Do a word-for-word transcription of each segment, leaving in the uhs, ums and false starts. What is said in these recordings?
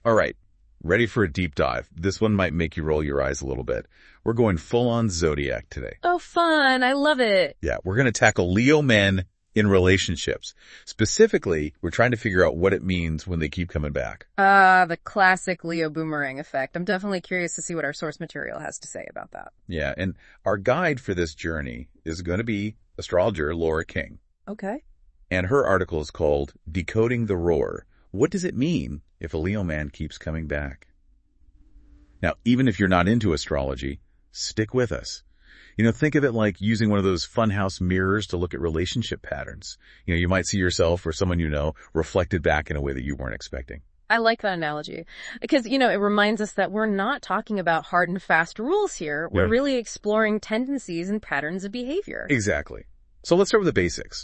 All right. Ready for a deep dive. This one might make you roll your eyes a little bit. We're going full on Zodiac today. Oh, fun. I love it. Yeah, we're going to tackle Leo men in relationships. Specifically, we're trying to figure out what it means when they keep coming back. Ah, uh, the classic Leo boomerang effect. I'm definitely curious to see what our source material has to say about that. Yeah, and our guide for this journey is going to be astrologer Laura King. Okay. And her article is called Decoding the Roar. What does it mean if a Leo man keeps coming back? Now, even if you're not into astrology, stick with us. You know, think of it like using one of those funhouse mirrors to look at relationship patterns. You know, you might see yourself or someone you know reflected back in a way that you weren't expecting. I like that analogy because, you know, it reminds us that we're not talking about hard and fast rules here. We're Yeah. really exploring tendencies and patterns of behavior. Exactly. So let's start with the basics.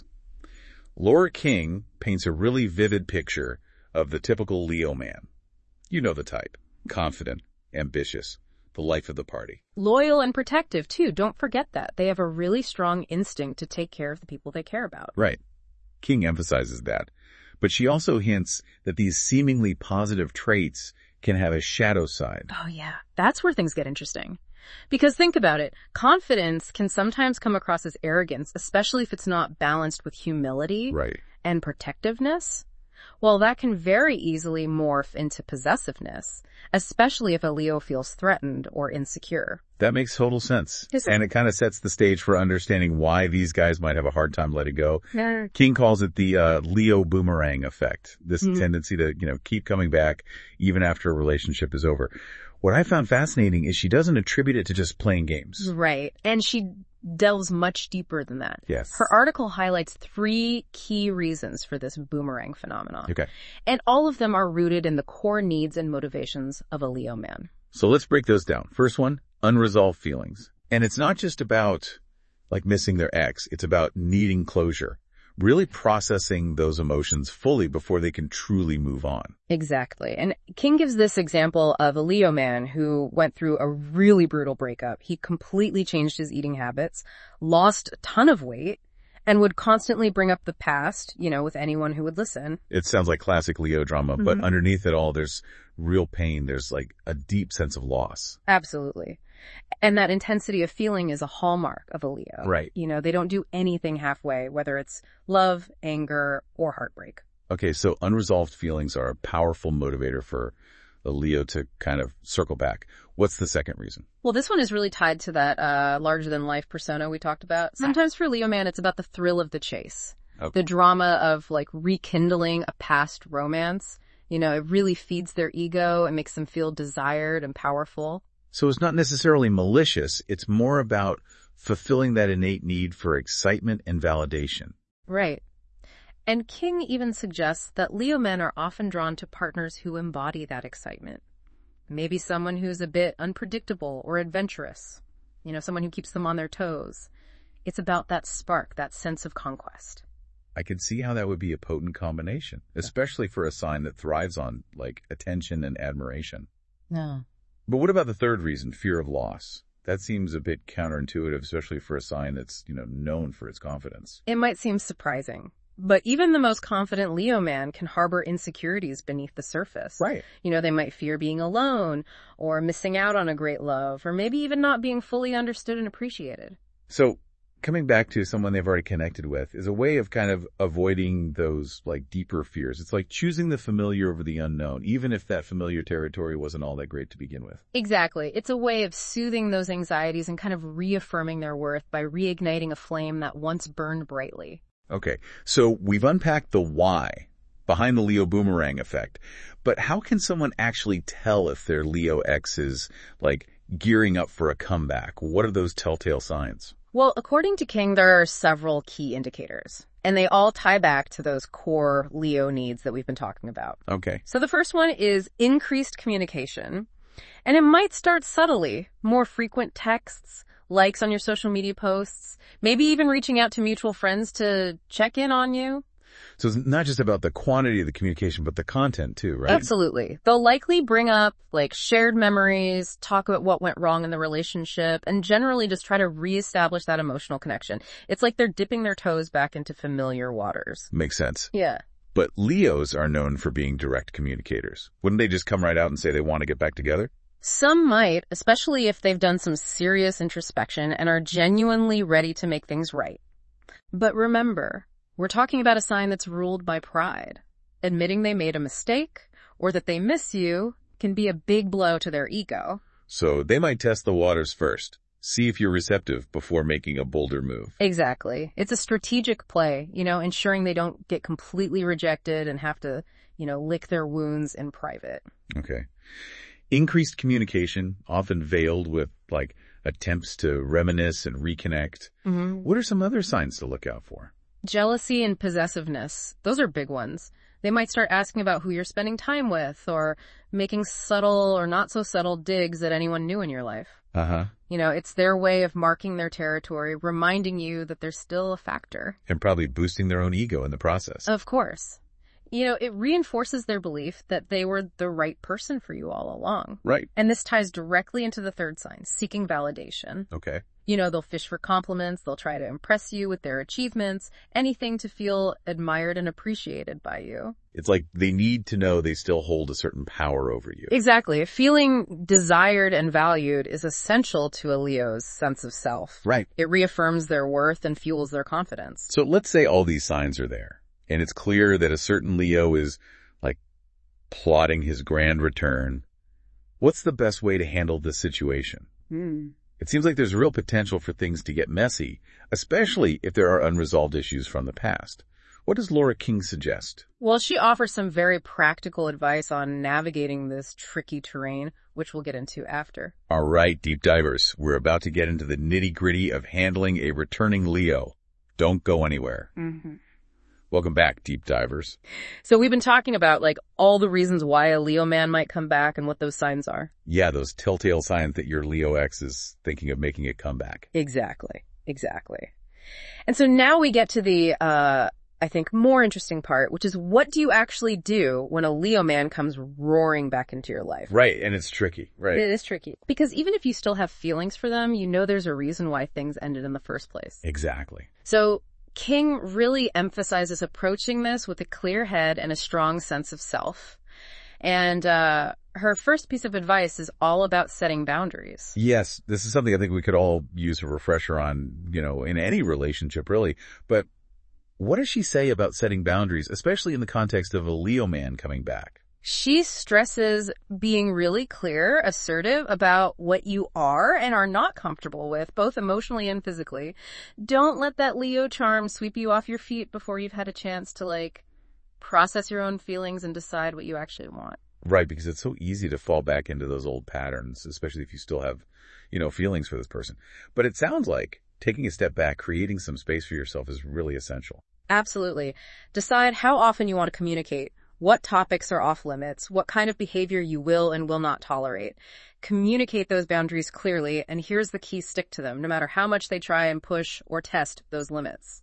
Laura King paints a really vivid picture of the typical Leo man. You know the type. Confident, ambitious, the life of the party. Loyal and protective, too. Don't forget that. They have a really strong instinct to take care of the people they care about. Right. King emphasizes that. But she also hints that these seemingly positive traits can have a shadow side. Oh, yeah. That's where things get interesting. Because think about it. Confidence can sometimes come across as arrogance, especially if it's not balanced with humility Right. and protectiveness. Well, that can very easily morph into possessiveness, especially if a Leo feels threatened or insecure. That makes total sense. Is it- And it kind of sets the stage for understanding why these guys might have a hard time letting go. Yeah. King calls it the uh, Leo boomerang effect, this Mhm. tendency to, you know, keep coming back even after a relationship is over. What I found fascinating is she doesn't attribute it to just playing games. Right. And she delves much deeper than that. Yes. Her article highlights three key reasons for this boomerang phenomenon. Okay. And all of them are rooted in the core needs and motivations of a Leo man. So let's break those down. First one, unresolved feelings. And it's not just about like missing their ex. It's about needing closure, really processing those emotions fully before they can truly move on. Exactly. And King gives this example of a Leo man who went through a really brutal breakup. He completely changed his eating habits, lost a ton of weight, and would constantly bring up the past, you know, with anyone who would listen. It sounds like classic Leo drama, Mm-hmm. but underneath it all, there's real pain. There's like a deep sense of loss. Absolutely. And that intensity of feeling is a hallmark of a Leo. Right. You know, they don't do anything halfway, whether it's love, anger, or heartbreak. Okay, so unresolved feelings are a powerful motivator for the Leo to kind of circle back. What's the second reason? Well, this one is really tied to that uh larger-than-life persona we talked about. Sometimes for Leo man, it's about the thrill of the chase. Okay. The drama of, like, rekindling a past romance. You know, it really feeds their ego and makes them feel desired and powerful. So it's not necessarily malicious. It's more about fulfilling that innate need for excitement and validation. Right. And King even suggests that Leo men are often drawn to partners who embody that excitement. Maybe someone who's a bit unpredictable or adventurous. You know, someone who keeps them on their toes. It's about that spark, that sense of conquest. I could see how that would be a potent combination, especially for a sign that thrives on, like, attention and admiration. No. But what about the third reason, fear of loss? That seems a bit counterintuitive, especially for a sign that's, you know, known for its confidence. It might seem surprising, but even the most confident Leo man can harbor insecurities beneath the surface. Right. You know, they might fear being alone or missing out on a great love or maybe even not being fully understood and appreciated. So coming back to someone they've already connected with is a way of kind of avoiding those like deeper fears. It's like choosing the familiar over the unknown, even if that familiar territory wasn't all that great to begin with. Exactly. It's a way of soothing those anxieties and kind of reaffirming their worth by reigniting a flame that once burned brightly. Okay, so we've unpacked the why behind the Leo boomerang effect, but how can someone actually tell if their Leo X is like gearing up for a comeback? What are those telltale signs? Well, according to King, there are several key indicators, and they all tie back to those core Leo needs that we've been talking about. Okay. So the first one is increased communication, and it might start subtly, more frequent texts, likes on your social media posts, maybe even reaching out to mutual friends to check in on you. So it's not just about the quantity of the communication, but the content too, right? Absolutely. They'll likely bring up like shared memories, talk about what went wrong in the relationship, and generally just try to reestablish that emotional connection. It's like they're dipping their toes back into familiar waters. Makes sense. Yeah. But Leos are known for being direct communicators. Wouldn't they just come right out and say they want to get back together? Some might, especially if they've done some serious introspection and are genuinely ready to make things right. But remember, we're talking about a sign that's ruled by pride. Admitting they made a mistake or that they miss you can be a big blow to their ego. So they might test the waters first. See if you're receptive before making a bolder move. Exactly. It's a strategic play, you know, ensuring they don't get completely rejected and have to, you know, lick their wounds in private. Okay. Increased communication, often veiled with, like, attempts to reminisce and reconnect. Mm-hmm. What are some other signs to look out for? Jealousy and possessiveness. Those are big ones. They might start asking about who you're spending time with or making subtle or not so subtle digs at anyone new in your life. Uh-huh. You know, it's their way of marking their territory, reminding you that they're still a factor. And probably boosting their own ego in the process. Of course. You know, it reinforces their belief that they were the right person for you all along. Right. And this ties directly into the third sign, seeking validation. Okay. You know, they'll fish for compliments, they'll try to impress you with their achievements, anything to feel admired and appreciated by you. It's like they need to know they still hold a certain power over you. Exactly. Feeling desired and valued is essential to a Leo's sense of self. Right. It reaffirms their worth and fuels their confidence. So let's say all these signs are there, and it's clear that a certain Leo is, like, plotting his grand return. What's the best way to handle this situation? Hmm. It seems like there's real potential for things to get messy, especially if there are unresolved issues from the past. What does Laura King suggest? Well, she offers some very practical advice on navigating this tricky terrain, which we'll get into after. All right, deep divers, we're about to get into the nitty-gritty of handling a returning Leo. Don't go anywhere. Mm-hmm. Welcome back, deep divers. So we've been talking about, like, all the reasons why a Leo man might come back and what those signs are. Yeah, those telltale signs that your Leo X is thinking of making a comeback. Exactly. Exactly. And so now we get to the, uh, I think, more interesting part, which is what do you actually do when a Leo man comes roaring back into your life? Right, and it's tricky, right? It is tricky. Because even if you still have feelings for them, you know there's a reason why things ended in the first place. Exactly. So King really emphasizes approaching this with a clear head and a strong sense of self. And uh her first piece of advice is all about setting boundaries. Yes, this is something I think we could all use a refresher on, you know, in any relationship, really. But what does she say about setting boundaries, especially in the context of a Leo man coming back? She stresses being really clear, assertive about what you are and are not comfortable with, both emotionally and physically. Don't let that Leo charm sweep you off your feet before you've had a chance to, like, process your own feelings and decide what you actually want. Right, because it's so easy to fall back into those old patterns, especially if you still have, you know, feelings for this person. But it sounds like taking a step back, creating some space for yourself is really essential. Absolutely. Decide how often you want to communicate. What topics are off limits, what kind of behavior you will and will not tolerate. Communicate those boundaries clearly, and here's the key, stick to them, no matter how much they try and push or test those limits.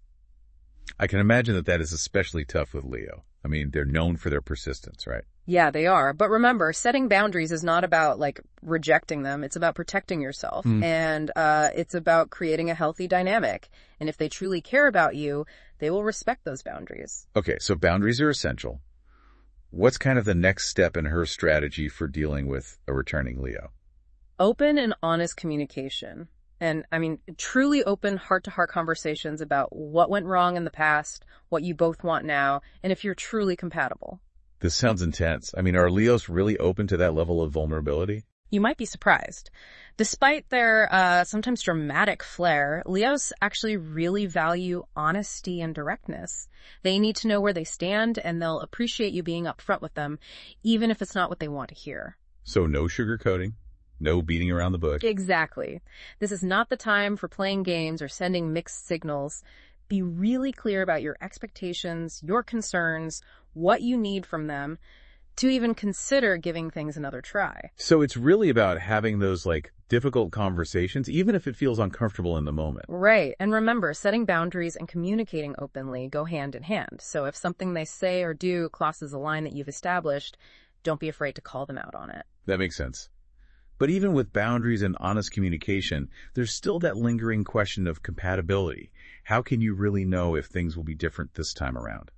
I can imagine that that is especially tough with Leo. I mean, they're known for their persistence, right? Yeah, they are. But remember, setting boundaries is not about, like, rejecting them. It's about protecting yourself. Mm. And uh it's about creating a healthy dynamic. And if they truly care about you, they will respect those boundaries. Okay, so boundaries are essential. What's kind of the next step in her strategy for dealing with a returning Leo? Open and honest communication. And, I mean, truly open heart-to-heart conversations about what went wrong in the past, what you both want now, and if you're truly compatible. This sounds intense. I mean, are Leos really open to that level of vulnerability? You might be surprised. Despite their uh sometimes dramatic flair, Leos actually really value honesty and directness. They need to know where they stand, and they'll appreciate you being upfront with them, even if it's not what they want to hear. So no sugarcoating, no beating around the bush. Exactly. This is not the time for playing games or sending mixed signals. Be really clear about your expectations, your concerns, what you need from them, to even consider giving things another try. So it's really about having those, like, difficult conversations, even if it feels uncomfortable in the moment. Right. And remember, setting boundaries and communicating openly go hand in hand. So if something they say or do crosses a line that you've established, don't be afraid to call them out on it. That makes sense. But even with boundaries and honest communication, there's still that lingering question of compatibility. How can you really know if things will be different this time around?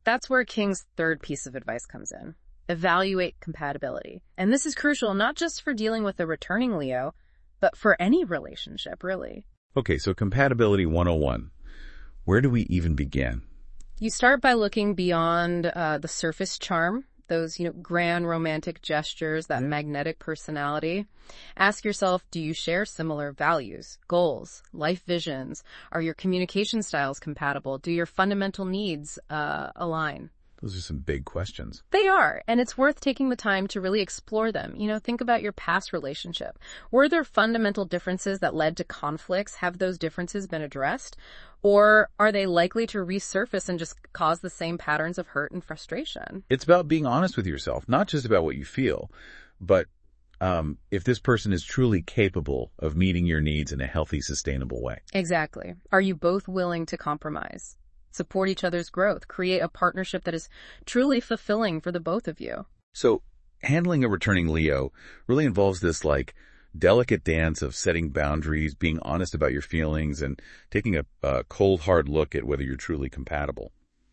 That's where King's third piece of advice comes in. Evaluate compatibility. And this is crucial not just for dealing with a returning Leo, but for any relationship, really. Okay, so compatibility one oh one. Where do we even begin? You start by looking beyond uh, the surface charm, those, you know, grand romantic gestures, that magnetic personality. Ask yourself, do you share similar values, goals, life visions? Are your communication styles compatible? Do your fundamental needs uh, align? Those are some big questions. They are, and it's worth taking the time to really explore them. You know, think about your past relationship. Were there fundamental differences that led to conflicts? Have those differences been addressed? Or are they likely to resurface and just cause the same patterns of hurt and frustration? It's about being honest with yourself, not just about what you feel, but um, if this person is truly capable of meeting your needs in a healthy, sustainable way. Exactly. Are you both willing to compromise? Support each other's growth, create a partnership that is truly fulfilling for the both of you. So handling a returning Leo really involves this like delicate dance of setting boundaries, being honest about your feelings, and taking a, a cold, hard look at whether you're truly compatible.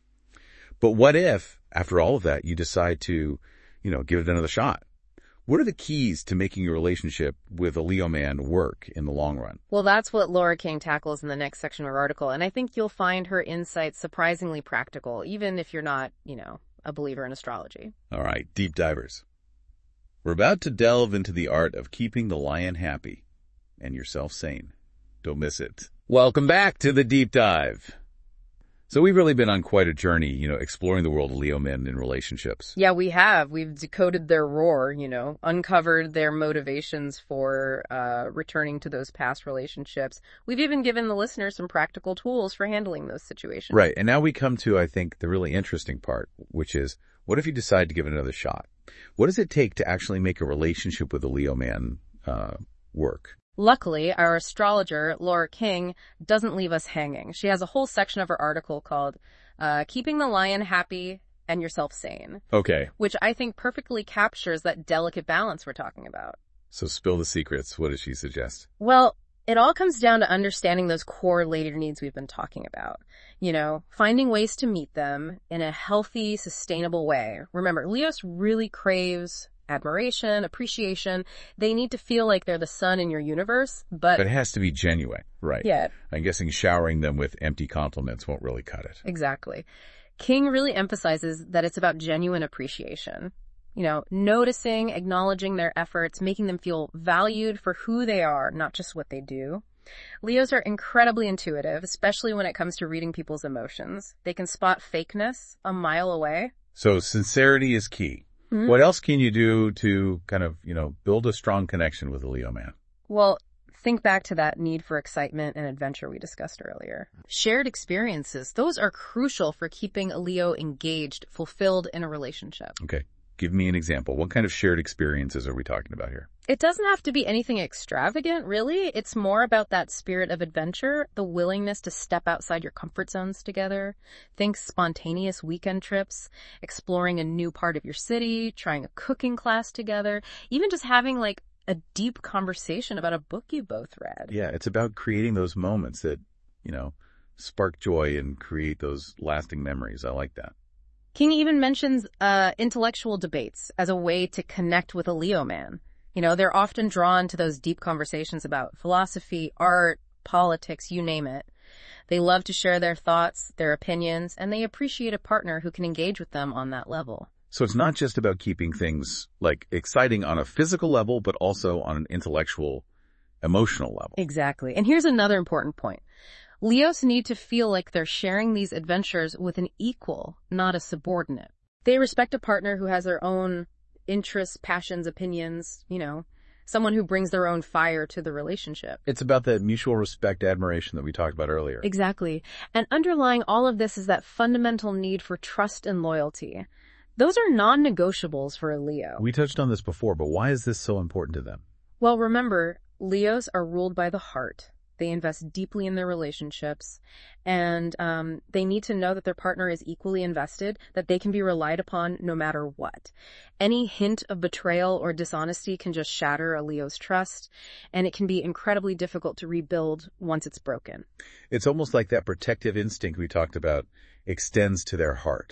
But what if, after all of that, you decide to, you know, give it another shot? What are the keys to making your relationship with a Leo man work in the long run? Well, that's what Laura King tackles in the next section of her article, and I think you'll find her insights surprisingly practical, even if you're not, you know, a believer in astrology. All right, deep divers. We're about to delve into the art of keeping the lion happy and yourself sane. Don't miss it. Welcome back to the deep dive. So we've really been on quite a journey, you know, exploring the world of Leo men in relationships. Yeah, we have. We've decoded their roar, you know, uncovered their motivations for uh, returning to those past relationships. We've even given the listeners some practical tools for handling those situations. Right. And now we come to, I think, the really interesting part, which is, what if you decide to give it another shot? What does it take to actually make a relationship with a Leo man uh, work? Luckily, our astrologer, Laura King, doesn't leave us hanging. She has a whole section of her article called uh, Keeping the Lion Happy and Yourself Sane. Okay. Which I think perfectly captures that delicate balance we're talking about. So spill the secrets. What does she suggest? Well, it all comes down to understanding those core later needs we've been talking about. You know, finding ways to meet them in a healthy, sustainable way. Remember, Leos really craves admiration, appreciation. They need to feel like they're the sun in your universe, but... But it has to be genuine, right? Yeah. I'm guessing showering them with empty compliments won't really cut it. Exactly. King really emphasizes that it's about genuine appreciation. You know, noticing, acknowledging their efforts, making them feel valued for who they are, not just what they do. Leos are incredibly intuitive, especially when it comes to reading people's emotions. They can spot fakeness a mile away. So sincerity is key. Mm-hmm. What else can you do to kind of, you know, build a strong connection with a Leo man? Well, think back to that need for excitement and adventure we discussed earlier. Shared experiences, those are crucial for keeping a Leo engaged, fulfilled in a relationship. Okay. Give me an example. What kind of shared experiences are we talking about here? It doesn't have to be anything extravagant, really. It's more about that spirit of adventure, the willingness to step outside your comfort zones together. Think spontaneous weekend trips, exploring a new part of your city, trying a cooking class together, even just having like a deep conversation about a book you both read. Yeah, it's about creating those moments that, you know, spark joy and create those lasting memories. I like that. King even mentions uh, intellectual debates as a way to connect with a Leo man. You know, they're often drawn to those deep conversations about philosophy, art, politics, you name it. They love to share their thoughts, their opinions, and they appreciate a partner who can engage with them on that level. So it's not just about keeping things like exciting on a physical level, but also on an intellectual, emotional level. Exactly. And here's another important point. Leos need to feel like they're sharing these adventures with an equal, not a subordinate. They respect a partner who has their own interests, passions, opinions, you know, someone who brings their own fire to the relationship. It's about that mutual respect, admiration that we talked about earlier. Exactly. And underlying all of this is that fundamental need for trust and loyalty. Those are non-negotiables for a Leo. We touched on this before, but why is this so important to them? Well, remember, Leos are ruled by the heart. They invest deeply in their relationships, and um, they need to know that their partner is equally invested, that they can be relied upon no matter what. Any hint of betrayal or dishonesty can just shatter a Leo's trust, and it can be incredibly difficult to rebuild once it's broken. It's almost like that protective instinct we talked about extends to their heart.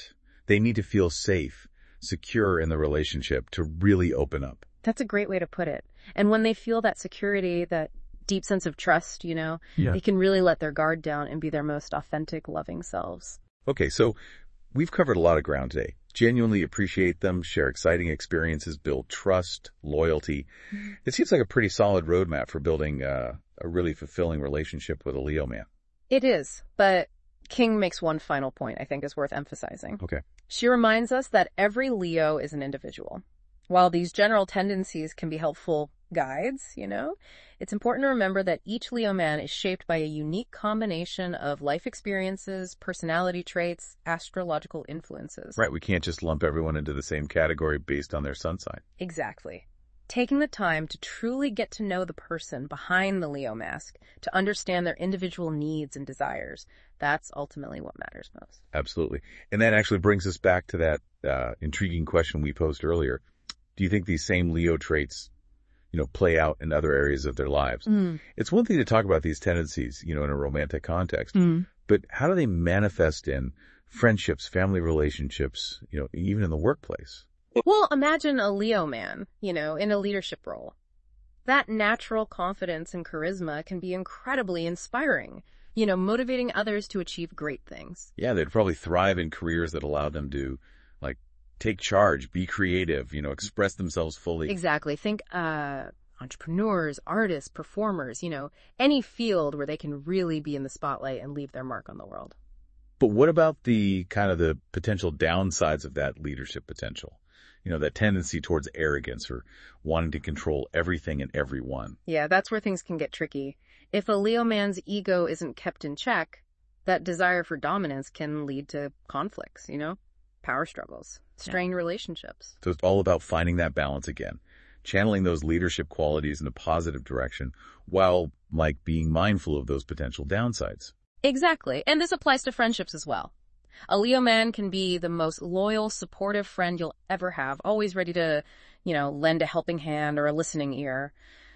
They need to feel safe, secure in the relationship to really open up. That's a great way to put it. And when they feel that security, that deep sense of trust, you know, Yeah. they can really let their guard down and be their most authentic, loving selves. Okay, so we've covered a lot of ground today. Genuinely appreciate them, share exciting experiences, build trust, loyalty. Mm-hmm. It seems like a pretty solid roadmap for building uh, a really fulfilling relationship with a Leo man. It is, but King makes one final point I think is worth emphasizing. Okay. She reminds us that every Leo is an individual. While these general tendencies can be helpful guides, you know, it's important to remember that each Leo man is shaped by a unique combination of life experiences, personality traits, astrological influences. Right, we can't just lump everyone into the same category based on their sun sign. Exactly. Taking the time to truly get to know the person behind the Leo mask, to understand their individual needs and desires, that's ultimately what matters most. Absolutely. And that actually brings us back to that uh, intriguing question we posed earlier. Do you think these same Leo traits, you know, play out in other areas of their lives? Mm. It's one thing to talk about these tendencies, you know, in a romantic context, Mm. but how do they manifest in friendships, family relationships, you know, even in the workplace? Well, imagine a Leo man, you know, in a leadership role. That natural confidence and charisma can be incredibly inspiring, you know, motivating others to achieve great things. Yeah, they'd probably thrive in careers that allow them to, like, take charge, be creative, you know, express themselves fully. Exactly. Think uh, entrepreneurs, artists, performers, you know, any field where they can really be in the spotlight and leave their mark on the world. But what about the kind of the potential downsides of that leadership potential? You know, that tendency towards arrogance or wanting to control everything and everyone. Yeah, that's where things can get tricky. If a Leo man's ego isn't kept in check, that desire for dominance can lead to conflicts, you know, power struggles, strained relationships. So it's all about finding that balance again, channeling those leadership qualities in a positive direction while, like, being mindful of those potential downsides. Exactly. And this applies to friendships as well. A Leo man can be the most loyal, supportive friend you'll ever have, always ready to, you know, lend a helping hand or a listening ear.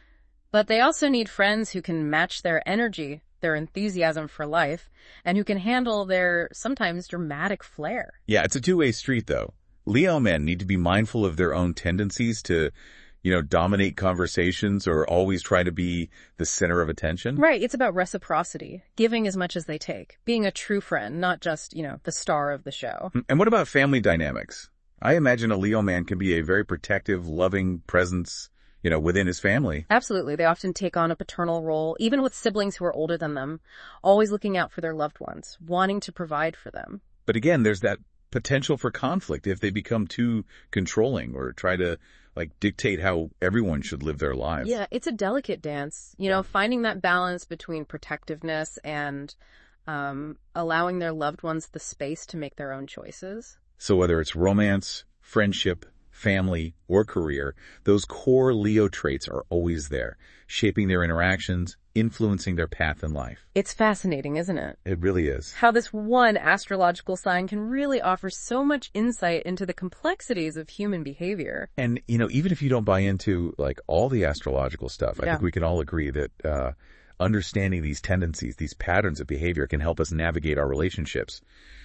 But they also need friends who can match their energy, their enthusiasm for life, and who can handle their sometimes dramatic flair. Yeah, it's a two-way street, though. Leo men need to be mindful of their own tendencies to, you know, dominate conversations or always try to be the center of attention. Right. It's about reciprocity, giving as much as they take, being a true friend, not just, you know, the star of the show. And what about family dynamics? I imagine a Leo man can be a very protective, loving presence, you know, within his family. Absolutely. They often take on a paternal role, even with siblings who are older than them, always looking out for their loved ones, wanting to provide for them. But again, there's that potential for conflict if they become too controlling or try to, like, dictate how everyone should live their lives. Yeah, it's a delicate dance, you know, finding that balance between protectiveness and um, allowing their loved ones the space to make their own choices. So whether it's romance, friendship, family, or career, those core Leo traits are always there, shaping their interactions, influencing their path in life. It's fascinating, isn't it? It really is. How this one astrological sign can really offer so much insight into the complexities of human behavior. And, you know, even if you don't buy into, like, all the astrological stuff, I Yeah. think we can all agree that uh, understanding these tendencies, these patterns of behavior can help us navigate our relationships,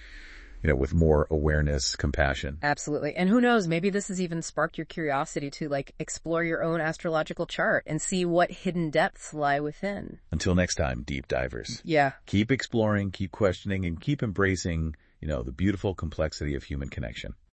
you know, with more awareness, compassion. Absolutely. And who knows, maybe this has even sparked your curiosity to, like, explore your own astrological chart and see what hidden depths lie within. Until next time, deep divers. Yeah. Keep exploring, keep questioning, and keep embracing, you know, the beautiful complexity of human connection.